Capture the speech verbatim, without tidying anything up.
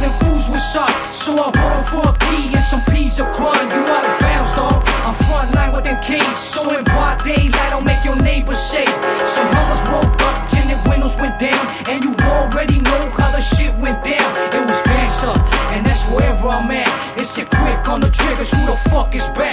them fools was sharp, so I rolled for a key and some peas of crime. You out of bounds, dog. I'm front line with them keys, so in broad daylight I'll make your neighbors shake. Some hummers rolled up, tinted windows went down, and you already know how the shit went down. It was gangsta, and that's wherever I'm at. It's a quick on the triggers, who the fuck is back?